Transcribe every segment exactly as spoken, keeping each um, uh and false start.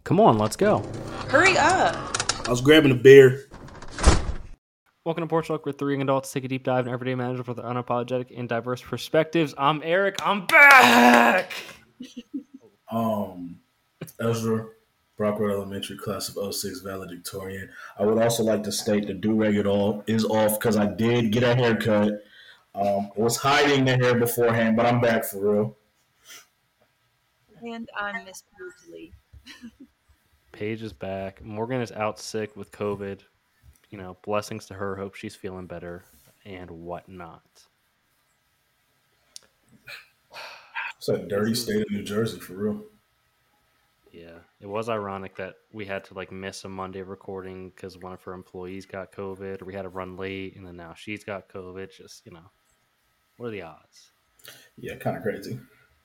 Come on, let's go. Hurry up. I was grabbing a beer. Welcome to Porch Talk, where three young adults take a deep dive in everyday matters with unapologetic and diverse perspectives. I'm Eric. I'm back. Um, Ezra, Brockwood Elementary, class of oh six, valedictorian. I would also like to state the do-rag it all is off because I did get a haircut. Um, was hiding the hair beforehand, but I'm back for real. And I'm Miss Paisley. Paige is back. Morgan is out sick with COVID. You know, blessings to her. Hope she's feeling better and whatnot. It's a dirty state of New Jersey for real. Yeah, it was ironic that we had to like miss a Monday recording because one of her employees got COVID, or we had to run late, and then now she's got COVID. Just, you know, what are the odds? Yeah, kind of crazy.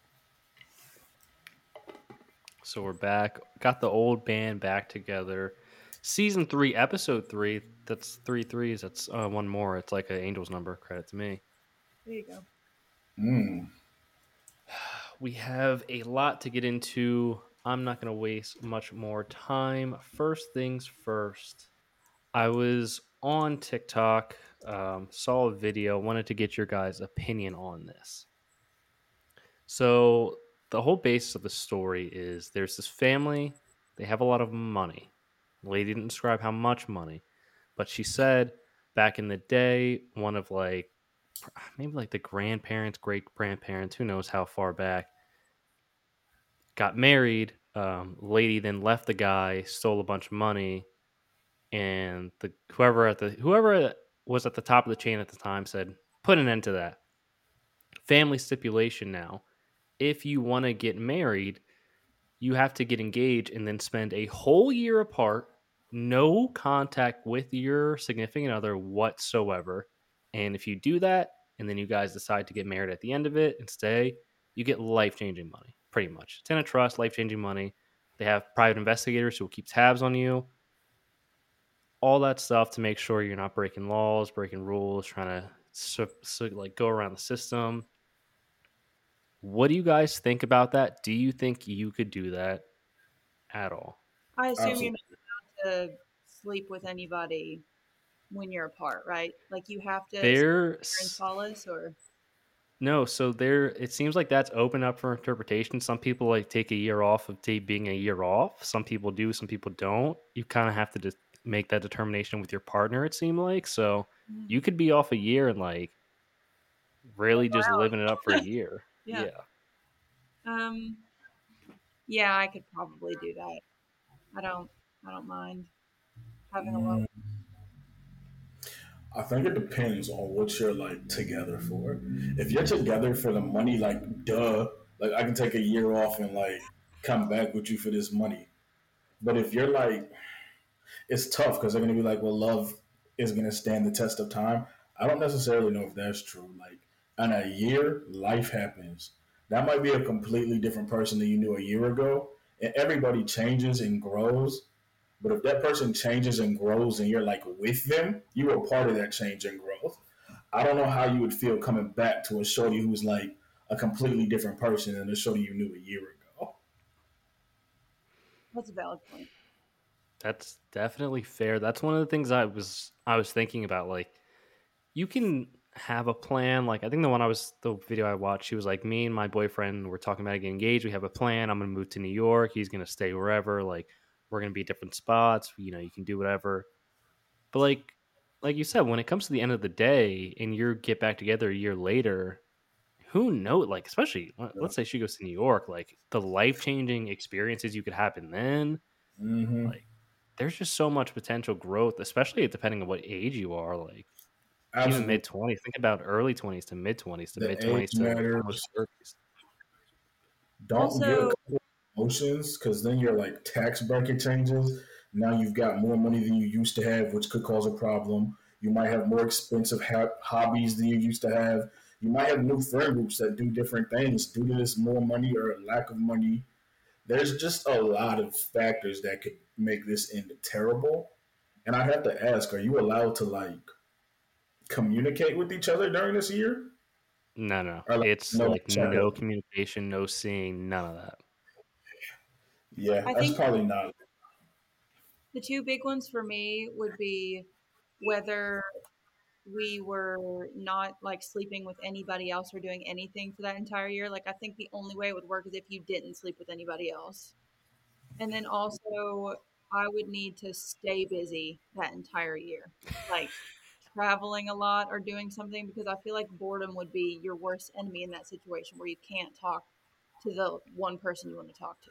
So we're back. Got the old band back together. Season three, episode three. That's three threes. That's uh, one more. It's like an Angels number. Credit to me. There you go. Mm. We have a lot to get into. I'm not going to waste much more time. First things first. I was on TikTok, um, saw a video, wanted to get your guys' opinion on this. So the whole basis of the story is there's this family. They have a lot of money. The lady didn't describe how much money, but she said back in the day, one of like maybe like the grandparents, great grandparents, who knows how far back, got married. Um, lady then left the guy, stole a bunch of money, and the whoever at the whoever was at the top of the chain at the time said, "Put an end to that." Family stipulation now: if you want to get married, you have to get engaged and then spend a whole year apart, no contact with your significant other whatsoever. And if you do that, and then you guys decide to get married at the end of it and stay, you get life-changing money, pretty much. It's in a trust, life-changing money. They have private investigators who will keep tabs on you. All that stuff to make sure you're not breaking laws, breaking rules, trying to so, so, like go around the system. What do you guys think about that? Do you think you could do that at all? I assume Absolutely. you're not allowed to sleep with anybody when you're apart, right? Like you have to There, in solace or no. So there, it seems like that's open up for interpretation. Some people like take a year off of t- being a year off. Some people do. Some people don't. You kind of have to just make that determination with your partner. It seemed like so you could be off a year and like really just living it up for a year. yeah. Yeah. Um yeah, I could probably do that. I don't I don't mind having a little. I think it depends on what you're like together for. If you're together for the money, like duh, like I can take a year off and like come back with you for this money. But if you're like, it's tough because they're gonna be like, well, love is gonna stand the test of time. I don't necessarily know if that's true. Like in a year, life happens. That might be a completely different person than you knew a year ago. And everybody changes and grows. But if that person changes and grows and you're like with them, you were part of that change and growth. I don't know how you would feel coming back to a shorty who's like a completely different person than the shorty you knew a year ago. That's a valid point. That's definitely fair. That's one of the things I was I was thinking about. Like, you can have a plan. Like, I think the one I was the video I watched, she was like, me and my boyfriend, we're talking about getting engaged. We have a plan. I'm gonna move to New York. He's gonna stay wherever. Like, we're gonna be at different spots. You know, you can do whatever. But like, like you said, when it comes to the end of the day, and you get back together a year later, who knows? Like, especially let's say she goes to New York, like the life changing experiences you could happen then. Mm-hmm. Like, there's just so much potential growth, especially depending on what age you are. Like, even Absolutely. mid twenties. Think about early twenties to mid twenties to The mid age twenties to almost matters. thirties. Don't get a Also, couple emotions because then your like tax bracket changes. Now you've got more money than you used to have, which could cause a problem. You might have more expensive ha- hobbies than you used to have. You might have new friend groups that do different things due to this more money or lack of money. There's just a lot of factors that could make this end terrible. And I have to ask, are you allowed to like communicate with each other during this year? No, no. Or like It's no like check no up? communication, no seeing, none of that. Yeah, I that's think probably not. the two big ones for me would be whether we were not like sleeping with anybody else or doing anything for that entire year. Like, I think the only way it would work is if you didn't sleep with anybody else. And then also, I would need to stay busy that entire year, like traveling a lot or doing something, because I feel like boredom would be your worst enemy in that situation where you can't talk to the one person you want to talk to.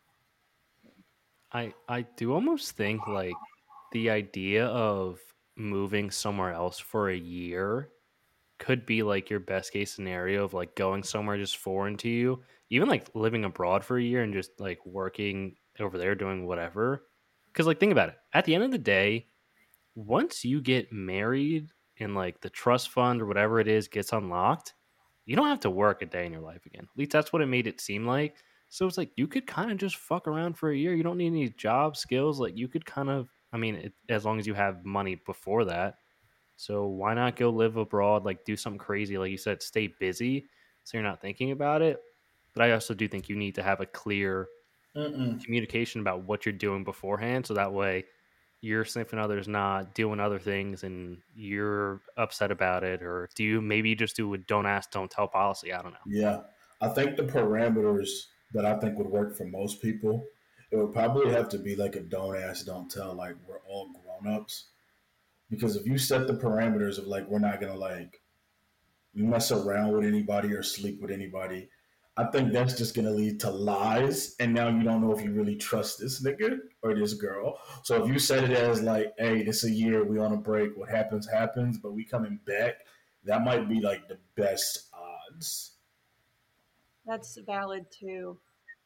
I I do almost think like the idea of moving somewhere else for a year could be like your best case scenario of like going somewhere just foreign to you, even like living abroad for a year and just like working over there doing whatever. Because like think about it, at the end of the day, once you get married and like the trust fund or whatever it is gets unlocked, you don't have to work a day in your life again. At least that's what it made it seem like. So it's like you could kind of just fuck around for a year. You don't need any job skills. Like you could kind of, I mean, it, as long as you have money before that. So why not go live abroad? Like do something crazy, like you said, stay busy so you're not thinking about it. But I also do think you need to have a clear Mm-mm. communication about what you're doing beforehand, so that way your significant other's not doing other things and you're upset about it. Or do you maybe just do a don't ask, don't tell policy? I don't know. Yeah, I think the parameters that I think would work for most people, it would probably have to be like a don't ask, don't tell. Like we're all grown ups. Because if you set the parameters of like we're not gonna like mess around with anybody or sleep with anybody, I think that's just gonna lead to lies. And now you don't know if you really trust this nigga or this girl. So if you set it as like, hey, this a year, we on a break, what happens, happens, but we coming back, that might be like the best odds. That's valid too.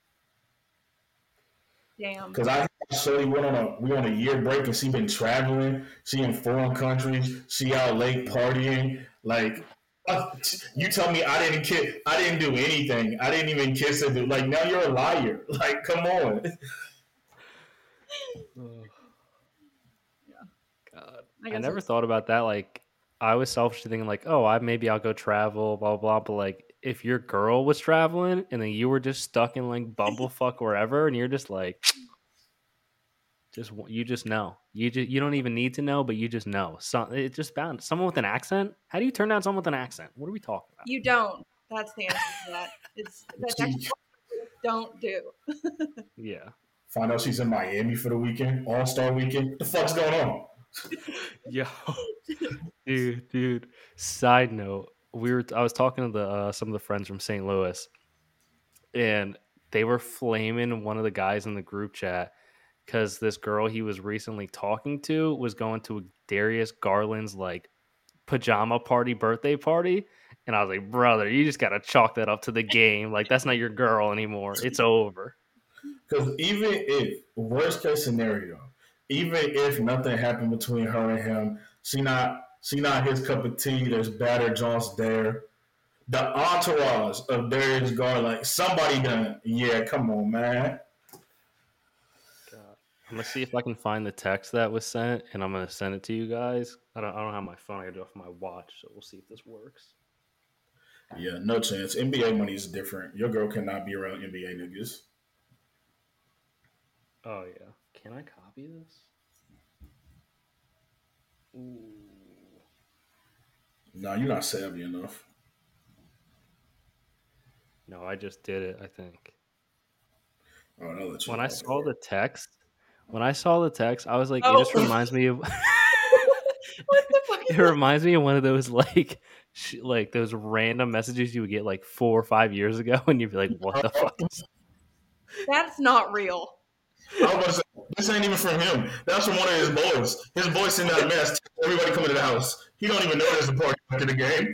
Damn. Cause I Shorty went on a we on a year break and she been traveling. She in foreign countries. She out late partying. Like uh, you tell me I didn't kiss. I didn't do anything. I didn't even kiss her. Dude. Like now you're a liar. Like come on. Oh, Yeah. God. I I guess never it's thought about that. Like, I was selfishly thinking, like, oh, I maybe I'll go travel, blah, blah, blah. But, like, if your girl was traveling and then you were just stuck in, like, Bumblefuck wherever, and you're just like, just you just know. You just you don't even need to know, but you just know. So it's just bound. Someone with an accent. How do you turn down someone with an accent? What are we talking about? you don't. That's the answer to that. It's that's actually She what you don't do. Yeah. find out she's in Miami for the weekend, All Star weekend. What the fuck's going on? Yo, dude, dude. Side note: we were. I was talking to the uh, some of the friends from Saint Louis, and they were flaming one of the guys in the group chat because this girl he was recently talking to was going to Darius Garland's like pajama party birthday party. And I was like, brother, you just gotta chalk that up to the game. Like that's not your girl anymore. It's over. Because even if worst case scenario, even if nothing happened between her and him, she not she not his cup of tea. There's batter jaunts there. The entourage of Darius Garland, like somebody done. Yeah, come on, man. God. I'm gonna see if I can find the text that was sent, and I'm gonna send it to you guys. I don't, I don't have my phone. I gotta do it off my watch, so we'll see if this works. Yeah, no chance. N B A money is different. Your girl cannot be around N B A niggas. Oh yeah, can I copy this? Ooh. No, you're not savvy enough. No, I just did it. I think Oh, I'll let you when know. I saw the text, when I saw the text, I was like, it Oh, just reminds me of. what the fuck is It reminds me of one of those like, sh- like those random messages you would get like four or five years ago, and you'd be like, "What the fuck?" Is That's not real. I was about to say, this ain't even from him. That's from one of his boys. His boy sent out a mess. Everybody coming to the house. He don't even know there's a party after the game.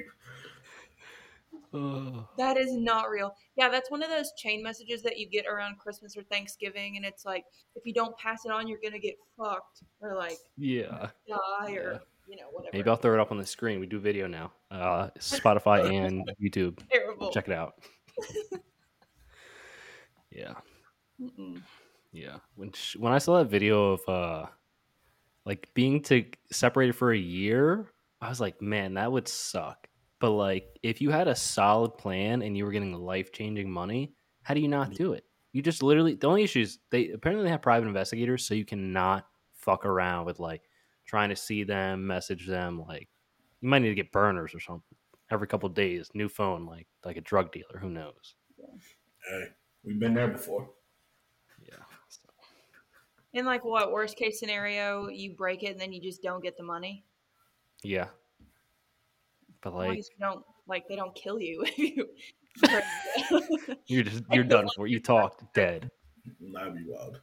oh. That is not real. Yeah, that's one of those chain messages that you get around Christmas or Thanksgiving, and it's like if you don't pass it on, you're gonna get fucked or like Yeah, die yeah. or you know whatever. Maybe I'll throw it up on the screen. We do video now. Uh, Spotify and YouTube. Terrible. Check it out. Yeah, Mm-mm. yeah. When sh- when I saw that video of uh, like being to separated for a year, I was like, man, that would suck. But like, if you had a solid plan and you were getting life changing money, how do you not do it? You just literally the only issue is they apparently they have private investigators, so you cannot fuck around with like trying to see them, message them. Like you might need to get burners or something every couple of days. New phone, like like a drug dealer. Who knows? Hey, we've been there before. Yeah. So. In like what worst case scenario, you break it and then you just don't get the money. Yeah. But As long like as you don't like they don't kill you if you you're just you're done for. You talked dead. That'd be wild.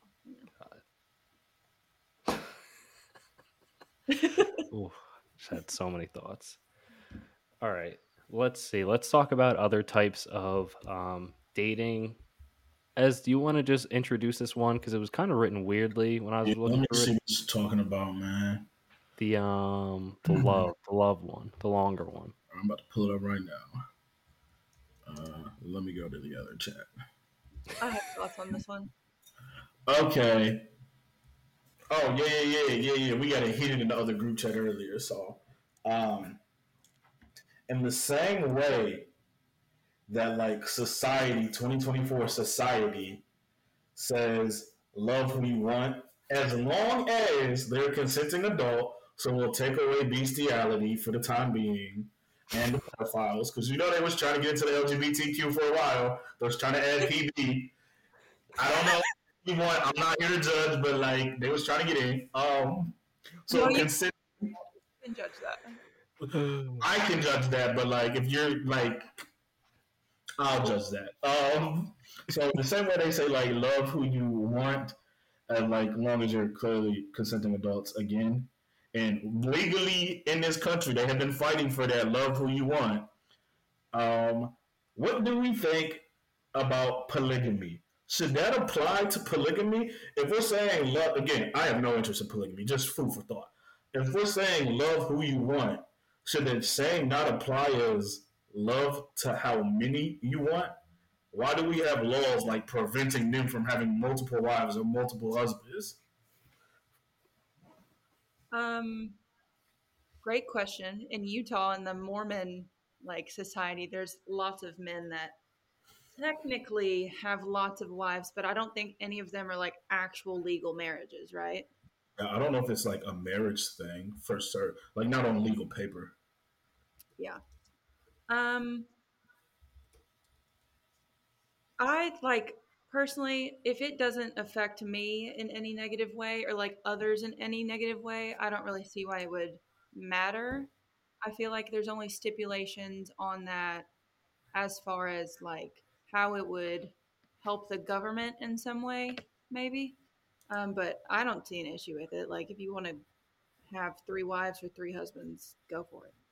Ooh, just had so many thoughts. All right, let's see. Let's talk about other types of um, dating. Ez, do you want to just introduce this one because it was kind of written weirdly when I was Yeah, let looking me through see it? what you're talking about, man. The um the love the love one, the longer one. I'm about to pull it up right now. Uh, let me go to the other chat. I have thoughts on this one. Okay. Oh yeah, yeah, yeah, yeah, yeah. We got it hidden in the other group chat earlier. So, um, in the same way that like society, twenty twenty-four society says love who you want as long as they're a consenting adult. So we'll take away bestiality for the time being and the pedophiles because you know they was trying to get into the L G B T Q for a while. They was trying to add P B. I don't know. You want, I'm not here to judge, but like they was trying to get in. Um, so No, you consent. can judge that. I can judge that, but like if you're like, I'll judge that. Um, so the same way they say like love who you want, and like long as you're clearly consenting adults again, and legally in this country they have been fighting for that love who you want. Um, what do we think about polygamy? Should that apply to polygamy? If we're saying love, again, I have no interest in polygamy, just food for thought. If we're saying love who you want, should the same not apply as love to how many you want? Why do we have laws like preventing them from having multiple wives or multiple husbands? Um, great question. In Utah, in the Mormon like society, there's lots of men that technically have lots of wives, but I don't think any of them are like actual legal marriages, right? I don't know if it's like a marriage thing for certain, like not on legal paper. Yeah. Um, I like personally, if it doesn't affect me in any negative way or like others in any negative way, I don't really see why it would matter. I feel like there's only stipulations on that as far as like how it would help the government in some way, maybe. Um, but I don't see an issue with it. Like if you want to have three wives or three husbands, go for it.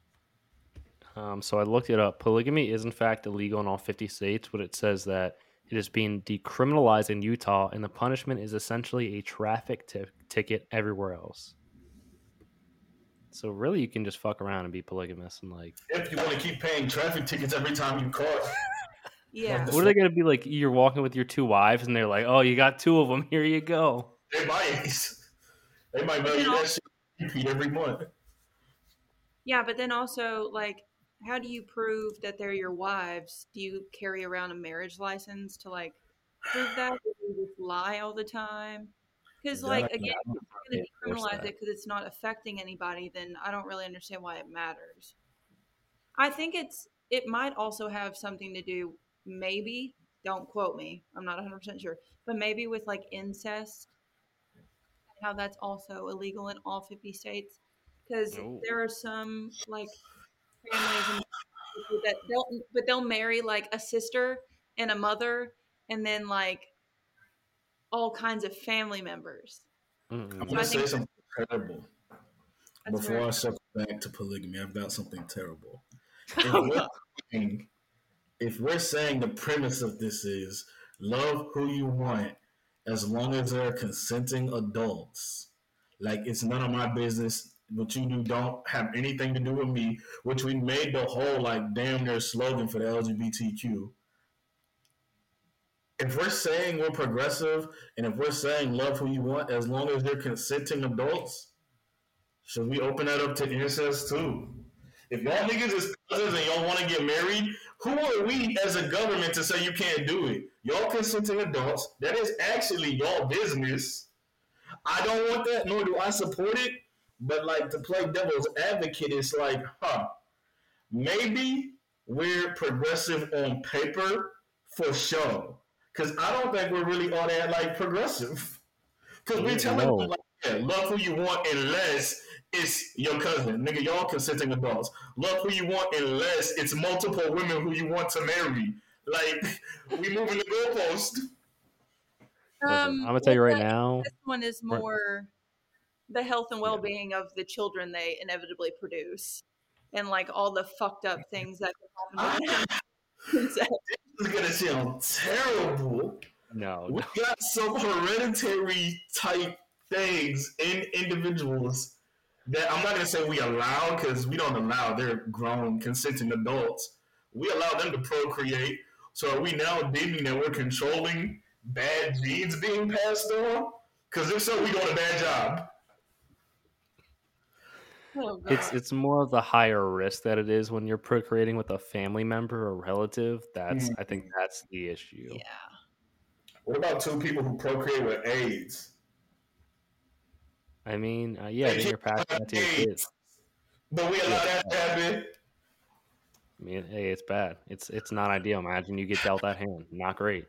Um, so I looked it up. Polygamy is in fact illegal in all fifty states, but it says that it is being decriminalized in Utah, and the punishment is essentially a traffic t- ticket everywhere else. So really, you can just fuck around and be polygamous and like. If you want to keep paying traffic tickets every time you caught. Yeah. What are they gonna be like? You're walking with your two wives, and they're like, "Oh, you got two of them. Here you go." They might. They might mail you that shit repeat every month. Yeah, but then also like, how do you prove that they're your wives? Do you carry around a marriage license to like prove that? Or do you just lie all the time? Because like That, again, if you're going to Enforce decriminalize that. it because it's not affecting anybody, then I don't really understand why it matters. I think it's it might also have something to do, maybe, don't quote me, I'm not one hundred percent sure, but maybe with like incest, how that's also illegal in all fifty states. Because Oh. there are some like families and that they'll but they'll marry like a sister and a mother and then like all kinds of family members. I'm Mm-mm. So going I to say think something terrible. that's Before very I circle back to polygamy, I've got something terrible. If oh, we're, no. saying, if we're saying the premise of this is love who you want as long as they're consenting adults, like it's none of my business. What you do don't have anything to do with me, which we made the whole like damn near slogan for the L G B T Q. If we're saying we're progressive and if we're saying love who you want as long as they're consenting adults, should we open that up to incest too? If y'all niggas is cousins and y'all want to get married, who are we as a government to say you can't do it? Y'all consenting adults. That is actually y'all business. I don't want that, nor do I support it. But like to play devil's advocate, it's like, huh, maybe we're progressive on paper for sure. Because I don't think we're really all that like progressive. Because we're telling No. them like, yeah, love who you want unless it's your cousin. Nigga, y'all consenting adults. Love who you want unless it's multiple women who you want to marry. Like, we moving the goalpost. Listen, Um, I'm gonna tell you right well, now. this one is we're- more the health and well-being of the children they inevitably produce, and like all the fucked up things that can happen with them. This is gonna sound terrible. No, We no. got some hereditary type things in individuals that I'm not gonna say we allow because we don't allow. They're grown, consenting adults. We allow them to procreate. So are we now deeming that we're controlling bad genes being passed on? Because if so, we doing a bad job. Oh, God. It's it's more of the higher risk that it is when you're procreating with a family member or relative. That's I think that's the issue. Yeah. What about two people who procreate with AIDS? I mean, uh, yeah, They then you're can't passing have that to your AIDS, kids. but we allow Yeah. that to happen. I mean, hey, it's bad. It's it's not ideal. Imagine you get dealt that hand. Not great.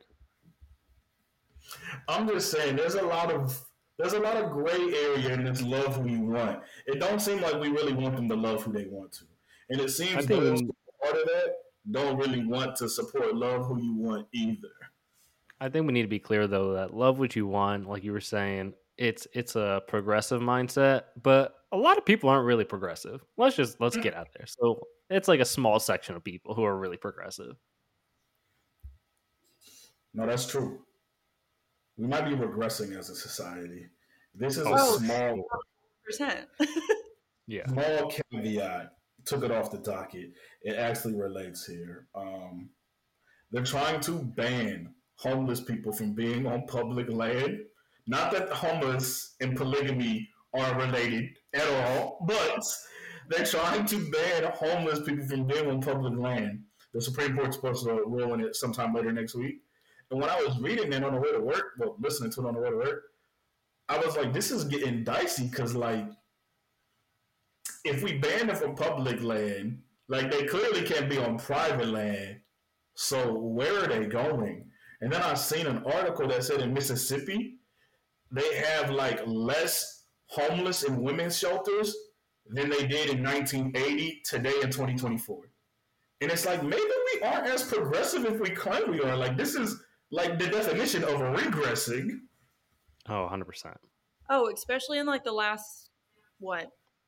I'm just saying, there's a lot of there's a lot of gray area in this love who you want. It don't seem like we really want them to love who they want to, and it I seems think those we, who are part of that don't really want to support love who you want either. I think we need to be clear though that love what you want, like you were saying, it's it's a progressive mindset, but a lot of people aren't really progressive. Let's just let's get out there. So it's like a small section of people who are really progressive. No, that's true. We might be regressing as a society. This is a Oh, small Percent. yeah. small caveat. Took it off the docket. It actually relates here. Um, they're trying to ban homeless people from being on public land. Not that homeless and polygamy are related at all, but they're trying to ban homeless people from being on public land. The Supreme Court's supposed to rule on it sometime later next week. And when I was reading it on the way to work, well, listening to it on the way to work, I was like, this is getting dicey because, like, if we ban them from public land, like, they clearly can't be on private land. So where are they going? And then I seen an article that said in Mississippi, they have, like, less homeless in women's shelters than they did in nineteen eighty, today in twenty twenty-four. And it's like, maybe we aren't as progressive if we claim we are. Like, this is, like, the definition of regressing. Oh, one hundred percent. Oh, especially in like the last what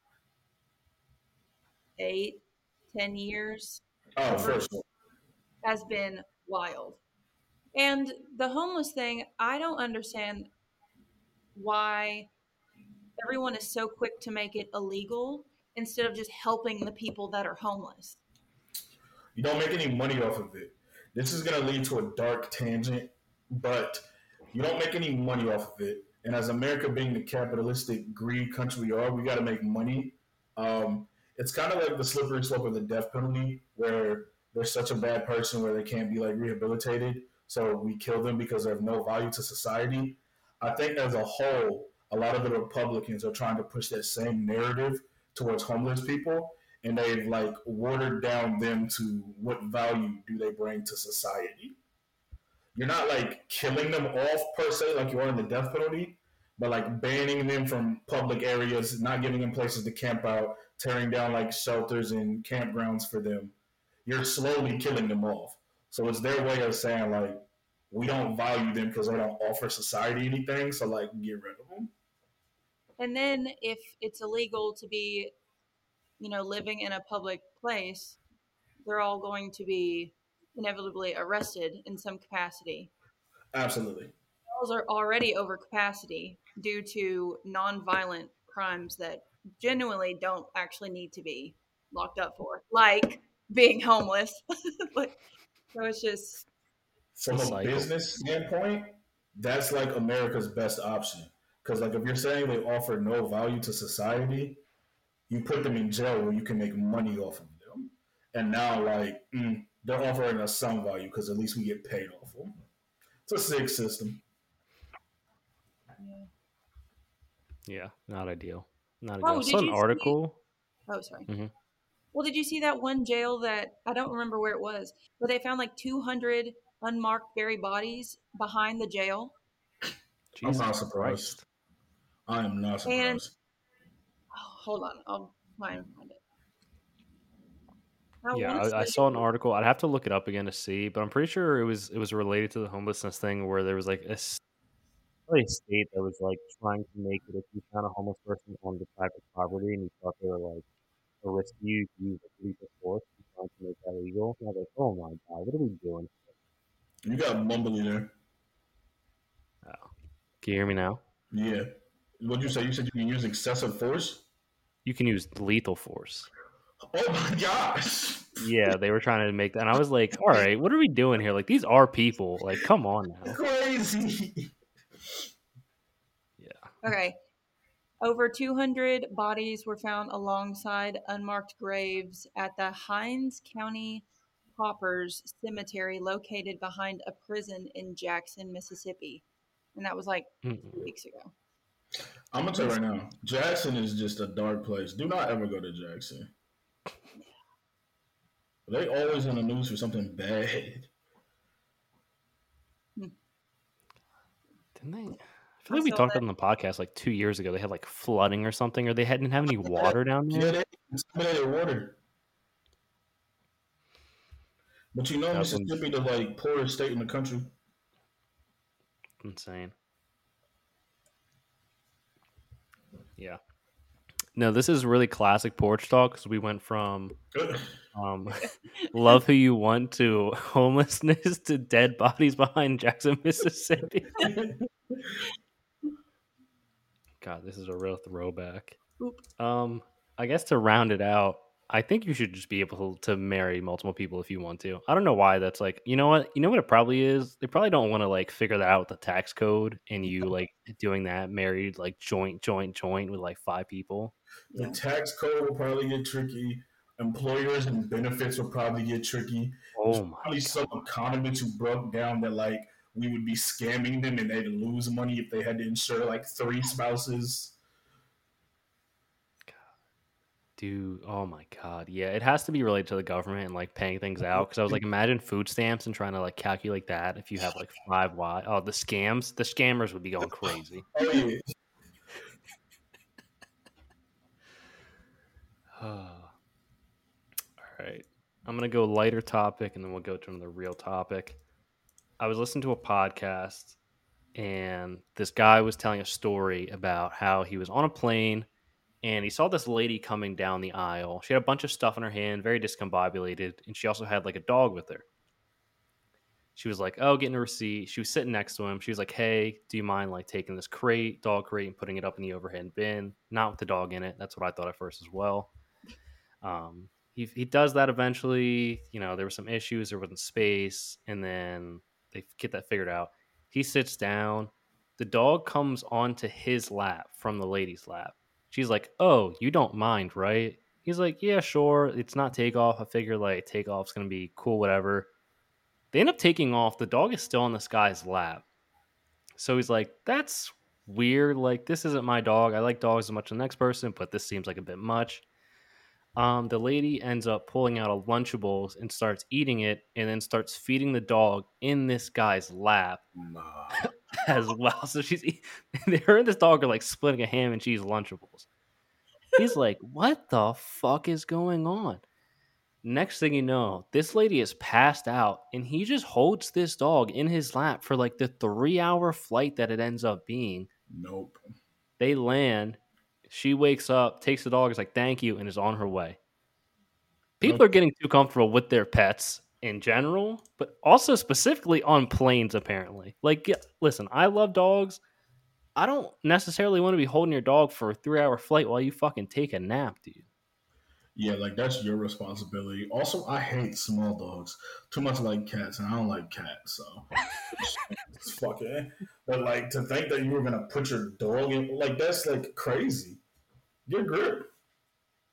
eight, ten years. Oh, for sure. Has been wild. And the homeless thing, I don't understand why everyone is so quick to make it illegal instead of just helping the people that are homeless. You don't make any money off of it. This is going to lead to a dark tangent, but you don't make any money off of it. And as America being the capitalistic greed country we are, we got to make money. Um, it's kind of like the slippery slope of the death penalty, where they're such a bad person where they can't be like rehabilitated. So we kill them because they have no value to society. I think as a whole, a lot of the Republicans are trying to push that same narrative towards homeless people. And they've like watered down them to what value do they bring to society. You're not like killing them off per se like you are in the death penalty, but like banning them from public areas, not giving them places to camp out, tearing down like shelters and campgrounds for them. You're slowly killing them off. So it's their way of saying like, we don't value them because they don't offer society anything. So like, get rid of them. And then if it's illegal to be, you know, living in a public place, they're all going to be inevitably arrested in some capacity. Absolutely. Jails are already over capacity due to nonviolent crimes that genuinely don't actually need to be locked up for, like being homeless. Like, so it's just from a business standpoint, that's like America's best option. Because like if you're saying they offer no value to society, you put them in jail where you can make money off of them. And now, like, mm, they're offering us some value because at least we get paid off of them. It's a sick system. Yeah. Yeah, not ideal. Not ideal. Oh, I did saw an you see? article. Oh, sorry. Mhm. Well, did you see that one jail that I don't remember where it was, but they found like two hundred unmarked buried bodies behind the jail? I'm Jesus not surprised. Christ. I am not And surprised. oh, hold on, I'll try and find it. I Yeah, want to I, I say saw it an was, article. I'd have to look it up again to see, but I'm pretty sure it was it was related to the homelessness thing where there was like a, s- probably a state that was like trying to make it if you found a homeless person on the private property and you thought they were like a risk to you, you use like lethal force and trying to make that illegal. And I was like, oh my god, what are we doing? You got mumbly there. Oh. Can you hear me now? Yeah. What'd you say? You said you can use excessive force? You can use lethal force. Oh my gosh. Yeah, they were trying to make that. And I was like, all right, what are we doing here? Like, these are people. Like, come on now. Crazy. Yeah. okay. Over two hundred bodies were found alongside unmarked graves at the Hines County Paupers Cemetery located behind a prison in Jackson, Mississippi. And that was like two Mm-mm. weeks ago. I'm gonna tell you right now, Jackson is just a dark place. Do not ever go to Jackson. They always in the news for something bad. Hmm. Didn't they? I feel I like we saw talked that. about it in the podcast like two years ago. They had like flooding or something, or they hadn't have any water down Yeah, there. they contaminated water. But you know, That was when, Mississippi, the like poorest state in the country. insane. Yeah. No, this is really classic porch talk because we went from um, love who you want to homelessness to dead bodies behind Jackson, Mississippi. God, this is a real throwback. Oop. Um, I guess to round it out, I think you should just be able to marry multiple people if you want to. I don't know why that's like, you know what? You know what it probably is? They probably don't want to like figure that out with the tax code and you like doing that married like joint, joint, joint with like five people. The Yeah. tax code will probably get tricky. Employers and benefits will probably get tricky. There's Oh my probably God. some economists who broke down that like we would be scamming them and they'd lose money if they had to insure like three spouses. Dude, oh my God. Yeah, it has to be related to the government and like paying things out. Cause I was like, imagine food stamps and trying to like calculate that if you have like five Y. Oh, the scams, the scammers would be going crazy. Oh yeah. All right. I'm going to go lighter topic and then we'll go to another real topic. I was listening to a podcast and this guy was telling a story about how he was on a plane and he saw this lady coming down the aisle. She had a bunch of stuff in her hand, very discombobulated, and she also had like a dog with her. She was like, "Oh, getting a receipt." She was sitting next to him. She was like, "Hey, do you mind like taking this crate, dog crate, and putting it up in the overhead bin? Not with the dog in it." That's what I thought at first as well. Um, he he does that eventually. You know, there were some issues. There wasn't space, and then they get that figured out. He sits down. The dog comes onto his lap from the lady's lap. She's like, "Oh, you don't mind, right?" He's like, "Yeah, sure. It's not takeoff. I figure like takeoff's gonna be cool, whatever." They end up taking off. The dog is still on this guy's lap. So he's like, "That's weird. Like, this isn't my dog. I like dogs as much as the next person, but this seems like a bit much." Um, the lady ends up pulling out a Lunchables and starts eating it, and then starts feeding the dog in this guy's lap Nah. as well. So she's her and this dog are like splitting a ham and cheese Lunchables. He's like, "What the fuck is going on?" Next thing you know, this lady is passed out, and he just holds this dog in his lap for like the three-hour flight that it ends up being. Nope. They land. She wakes up, takes the dog, is like, "Thank you," and is on her way. People Nope. are getting too comfortable with their pets in general, but also specifically on planes, apparently. Like, yeah, listen, I love dogs. I don't necessarily want to be holding your dog for a three hour flight while you fucking take a nap, dude. Yeah, like that's your responsibility. Also, I hate small dogs too much like cats, and I don't like cats, so it's fucking. But like to think that you were gonna put your dog in, like that's like crazy. Your grip.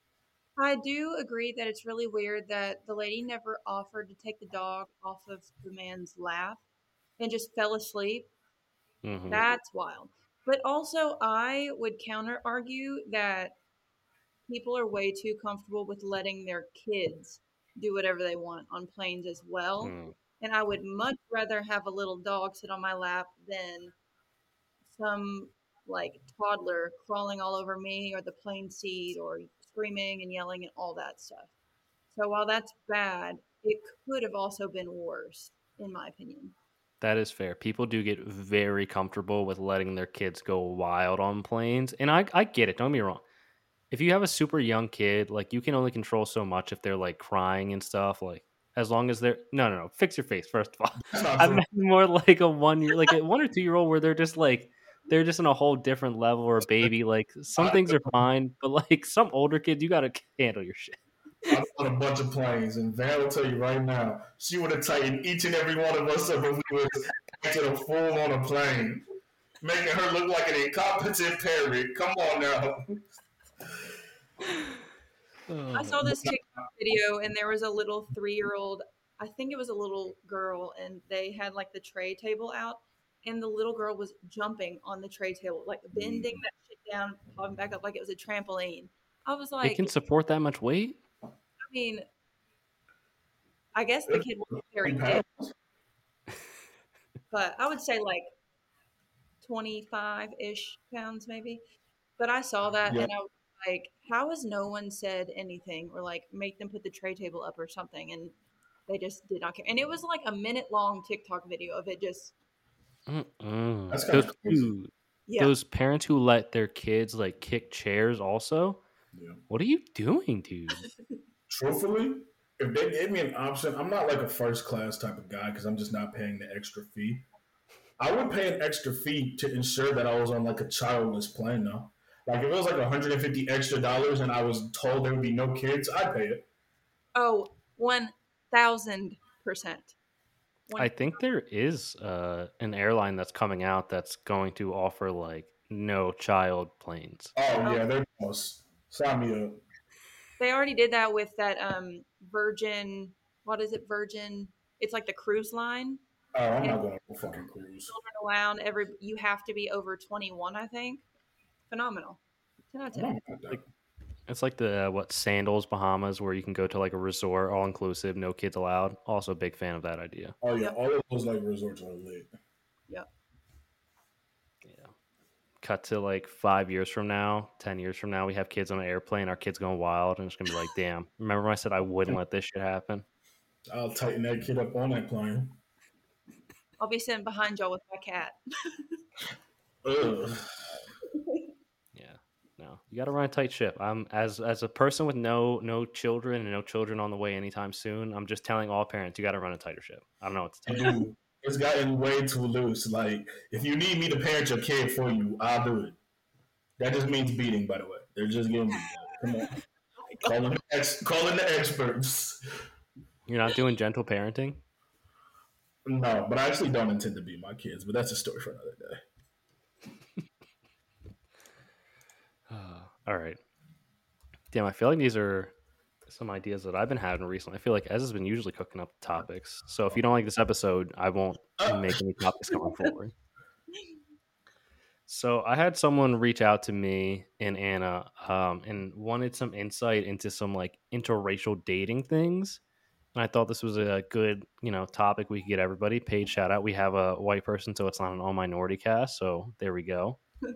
I do agree that it's really weird that the lady never offered to take the dog off of the man's lap and just fell asleep. Hmm. That's wild. But also, I would counter argue that people are way too comfortable with letting their kids do whatever they want on planes as well. Mm. And I would much rather have a little dog sit on my lap than some like toddler crawling all over me or the plane seat or screaming and yelling and all that stuff. So while that's bad, it could have also been worse, in my opinion. That is fair. People do get very comfortable with letting their kids go wild on planes. And I, I get it. Don't get me wrong. If you have a super young kid, like you can only control so much if they're like crying and stuff. Like as long as they're no, no, no. Fix your face first of all. That's not I true. meant more like a one year, like a one or two year old where they're just like they're just in a whole different level or a baby. Like some I, things are fine, but like some older kids, you gotta handle your shit. I'm on a bunch of planes, and Van will tell you right now, she would have tightened each and every one of us up if we was acting a fool on a plane, making her look like an incompetent parent. Come on now. I saw this TikTok video and there was a little three year old, I think it was a little girl, and they had like the tray table out, and the little girl was jumping on the tray table, like bending that shit down, popping back up like it was a trampoline. I was It like, can support that much weight. I mean, I guess the It's kid was very twenty big, pounds. but I would say like twenty-five ish pounds maybe. But I saw that Yeah. and I was like, how has no one said anything or like make them put the tray table up or something? And they just did not care. And it was like a minute long TikTok video of it just, Mm-mm. That's kind Those of crazy. dude, yeah. those parents who let their kids like kick chairs also. Yeah. What are you doing, dude? Truthfully, if they gave me an option, I'm not like a first class type of guy because I'm just not paying the extra fee. I would pay an extra fee to ensure that I was on like a childless plane though. Like if it was like one hundred fifty extra dollars and I was told there would be no kids, I'd pay it. Oh, one thousand percent. I One, think there is uh, an airline that's coming out that's going to offer like no child planes. Oh yeah, they're close. Sign me up. they already did that with that um Virgin, what is it, Virgin? It's like the cruise line. Oh, I'm And not going to fucking cruise. children allowed, every you have to be over twenty-one, I think. Phenomenal. ten out of I'm ten. not going to Like it's like the uh, what Sandals Bahamas where you can go to like a resort all inclusive, no kids allowed. Also a big fan of that idea. Oh yeah, Yep. all of those like resorts are lit. Yep. Yeah. Cut to like five years from now, ten years from now, we have kids on an airplane. Our kids going wild, and it's gonna be like, damn. Remember when I said I wouldn't let this shit happen? I'll tighten that kid up on that plane. I'll be sitting behind y'all with my cat. Ugh. Yeah. No, you got to run a tight ship. I'm as as a person with no no children and no children on the way anytime soon. I'm just telling all parents you got to run a tighter ship. I don't know what to tell you. Dude, it's gotten way too loose. Like, if you need me to parent your kid for you, I'll do it. That just means beating, by the way. They're just giving me that. Come on. Calling the, ex- calling the experts. You're not doing gentle parenting. No, but I actually don't intend to beat my kids, but that's a story for another day. All right. Damn, I feel like these are some ideas that I've been having recently. I feel like Ez has been usually cooking up the topics. So if you don't like this episode, I won't make any topics going forward. So I had someone reach out to me and Anna um, and wanted some insight into some like interracial dating things. And I thought this was a good, you know, topic we could get everybody. Paid shout out. We have a white person, so it's not an all minority cast. So there we go.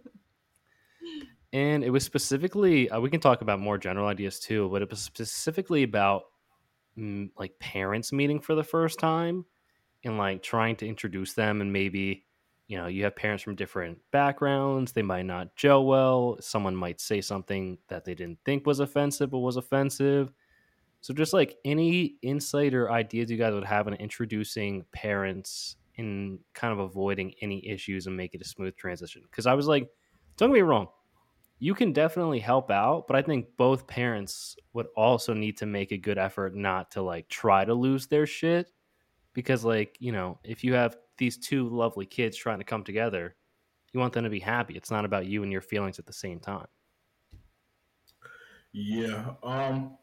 And it was specifically, uh, we can talk about more general ideas too, but it was specifically about mm, like parents meeting for the first time and like trying to introduce them. And maybe, you know, you have parents from different backgrounds. They might not gel well. Someone might say something that they didn't think was offensive, but was offensive. So just like any insight or ideas you guys would have in introducing parents and kind of avoiding any issues and make it a smooth transition. Because I was like, don't get me wrong, you can definitely help out, but I think both parents would also need to make a good effort not to like try to lose their shit. Because like, you know, if you have these two lovely kids trying to come together, you want them to be happy. It's not about you and your feelings at the same time. Yeah. Um,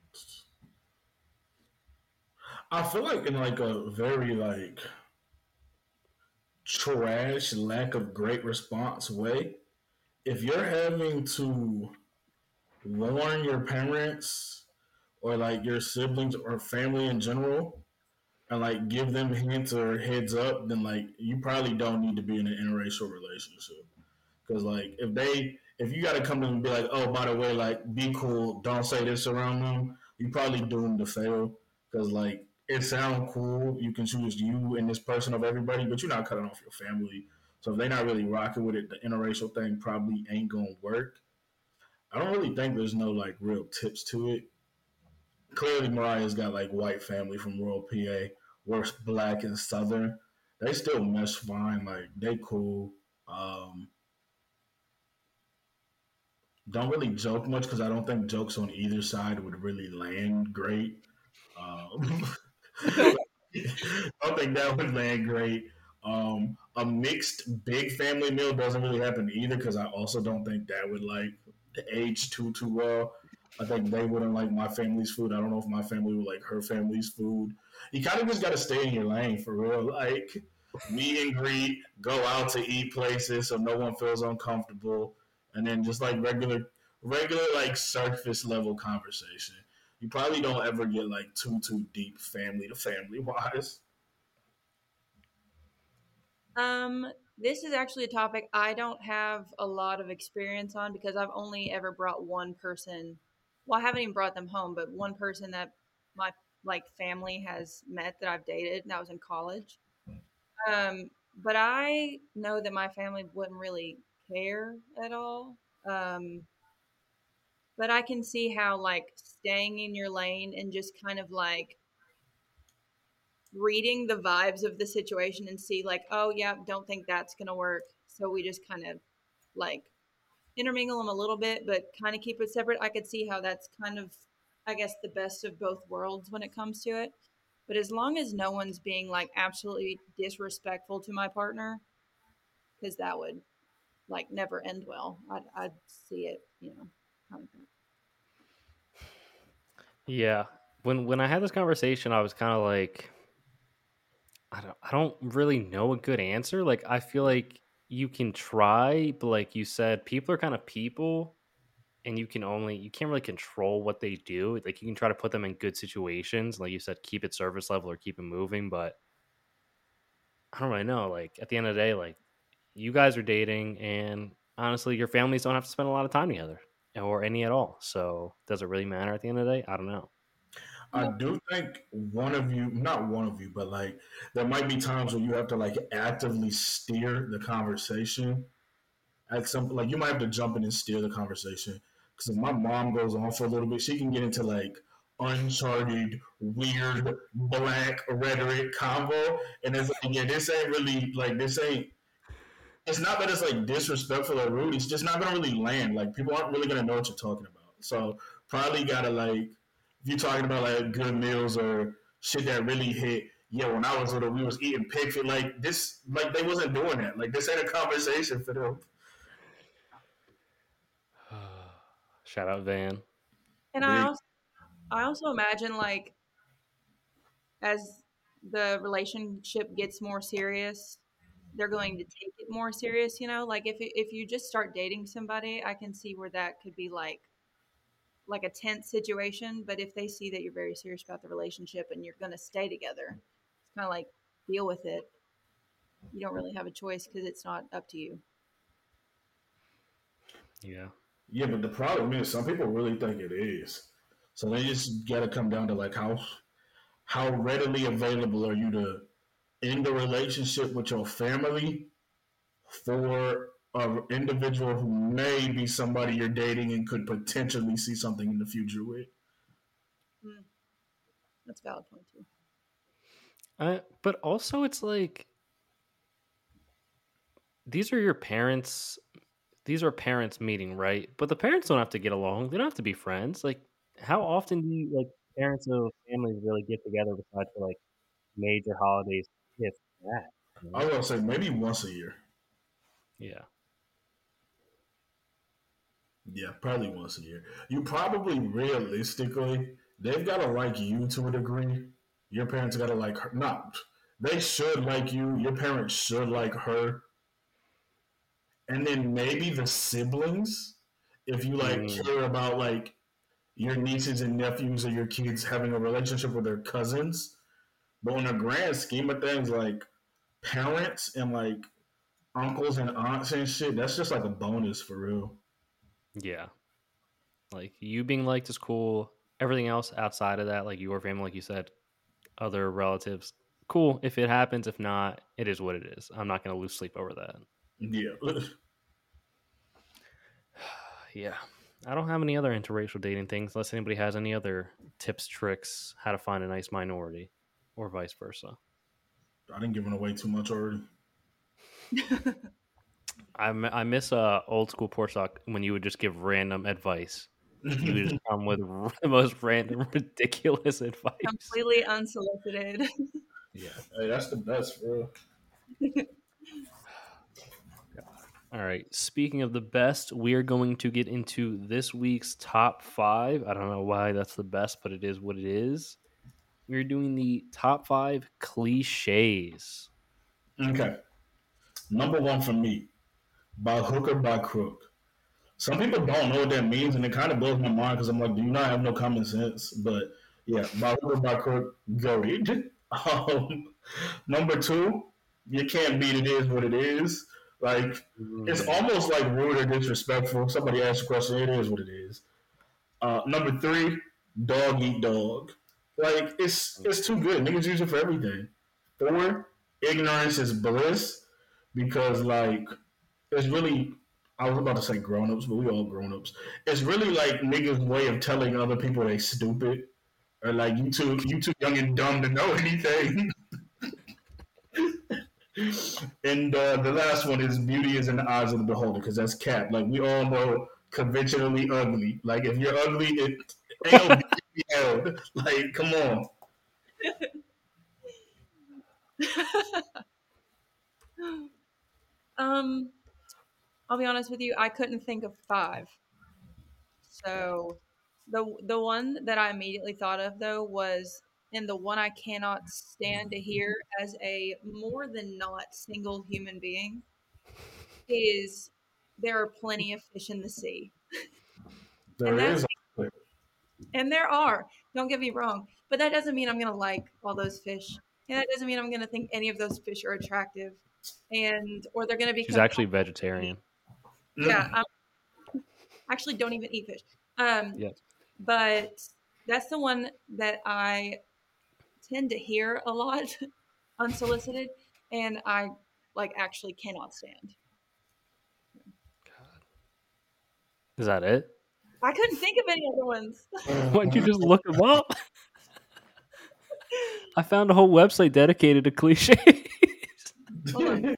I feel like in like a very like trash, lack of great response way, if you're having to warn your parents or like your siblings or family in general and like give them hints or heads up, then like you probably don't need to be in an interracial relationship. Because like if they if you got to come to them and be like, oh, by the way, like be cool, don't say this around them, you probably doomed to fail. Because like it sounds cool, you can choose you and this person of everybody, but you're not cutting off your family. So if they're not really rocking with it, the interracial thing probably ain't gonna work. I don't really think there's no like real tips to it. Clearly, Mariah's got like white family from rural P A. We're black and southern. They still mesh fine. Like they cool. Um, don't really joke much because I don't think jokes on either side would really land great. Um, I don't think that would land great. Um, a mixed big family meal doesn't really happen either because I also don't think that would like age too too well. I think they wouldn't like my family's food. I don't know if my family would like her family's food. You kind of just got to stay in your lane for real. Like meet and greet, go out to eat places so no one feels uncomfortable, and then just like regular, regular like surface level conversation. You probably don't ever get like too too deep family to family wise. Um, this is actually a topic I don't have a lot of experience on because I've only ever brought one person. Well, I haven't even brought them home, but one person that my like family has met that I've dated, and that was in college. Um, but I know that my family wouldn't really care at all. Um, but I can see how like staying in your lane and just kind of like reading the vibes of the situation and see like, oh yeah, don't think that's gonna work. So we just kind of like intermingle them a little bit, but kind of keep it separate. I could see how that's kind of, I guess, the best of both worlds when it comes to it. But as long as no one's being like absolutely disrespectful to my partner, because that would like never end well. I'd, I'd see it, you know. Kind of Yeah. When when I had this conversation, I was kind of like, I don't I don't really know a good answer. Like I feel like you can try, but like you said, people are kind of people and you can only you can't really control what they do. Like you can try to put them in good situations, like you said, keep it surface level or keep it moving, but I don't really know. Like at the end of the day, like you guys are dating and honestly your families don't have to spend a lot of time together or any at all. So does it really matter at the end of the day? I don't know. I do think one of you, not one of you, but like there might be times where you have to like actively steer the conversation at some like you might have to jump in and steer the conversation because if my mom goes on for a little bit, she can get into like uncharted, weird, black rhetoric combo, and it's like, yeah, this ain't really like this ain't. It's not that it's like disrespectful or rude. It's just not gonna really land. Like people aren't really gonna know what you're talking about. So probably gotta like if you're talking about like good meals or shit that really hit. Yeah, when I was little, we was eating pig feet. Like this, like they wasn't doing that. Like this ain't a conversation for them. Shout out Van. and I Big. also, I also imagine like as the relationship gets more serious, they're going to take it more serious. You know, like if if you just start dating somebody, I can see where that could be like like a tense situation. But if they see that you're very serious about the relationship and you're going to stay together, it's kind of like deal with it. You don't really have a choice because it's not up to you. Yeah. Yeah, but the problem is some people really think it is. So they just gotta come down to like how how readily available are you to end a relationship with your family for an individual who may be somebody you're dating and could potentially see something in the future with. Mm, that's a valid point too. Uh, but also it's like these are your parents these are parents meeting, right? But the parents don't have to get along. They don't have to be friends. Like how often do you like parents of families really get together besides for like major holidays, if that, you I know? was gonna say maybe once a year. Yeah. Yeah, probably once a year. You probably realistically, they've got to like you to a degree. Your parents got to like her. Not, they should like you. Your parents should like her. And then maybe the siblings, if you like Mm, care about like your nieces and nephews or your kids having a relationship with their cousins. But in the grand scheme of things, like parents and like uncles and aunts and shit, that's just like a bonus for real. yeah. Like you being liked is cool. Everything else outside of that, like your family, like you said, other relatives, cool. If it happens, if not, it is what it is. I'm not going to lose sleep over that. Yeah. Yeah. I don't have any other interracial dating things unless anybody has any other tips, tricks, how to find a nice minority or vice versa. I didn't give it away too much already. I, m- I miss uh, old school porch talk when you would just give random advice. You would just come with r- the most random, ridiculous advice. Completely unsolicited. Yeah. Hey, that's the best, bro. All right. Speaking of the best, we are going to get into this week's top five. I don't know why that's the best, but it is what it is. We're doing the top five cliches. Okay. Number one for me, by hook or by crook. Some people don't know what that means, and it kind of blows my mind because I'm like, do you not have no common sense? But yeah, by hook or by crook, go. Um, number two, you can't beat it is what it is. Like, it's Mm. almost like rude or disrespectful. Somebody asks a question, it is what it is. Uh, number three, dog eat dog. Like, it's it's too good. Niggas use it for everything. Four, ignorance is bliss because, like, it's really, I was about to say grown ups, but we all grown ups. It's really like niggas' way of telling other people they stupid. Or like you too you too young and dumb to know anything. And uh, the last one is beauty is in the eyes of the beholder, because that's cap. Like we all know conventionally ugly. Like if you're ugly, it ain't no beauty held. Like, come on. um, I'll be honest with you, I couldn't think of five. So the the one that I immediately thought of though was and the one I cannot stand to hear as a more than not single human being is there are plenty of fish in the sea. And There that is. and there are. Don't get me wrong, but that doesn't mean I'm going to like all those fish. And that doesn't mean I'm going to think any of those fish are attractive and or they're going to be She's actually compatible with me. vegetarian. Yeah, Mm. I actually don't even eat fish. Um Yep. but that's the one that I tend to hear a lot unsolicited and I like actually cannot stand. Is that it? I couldn't think of any other ones. Why'd you just look them up? I found a whole website dedicated to cliches. Hold on.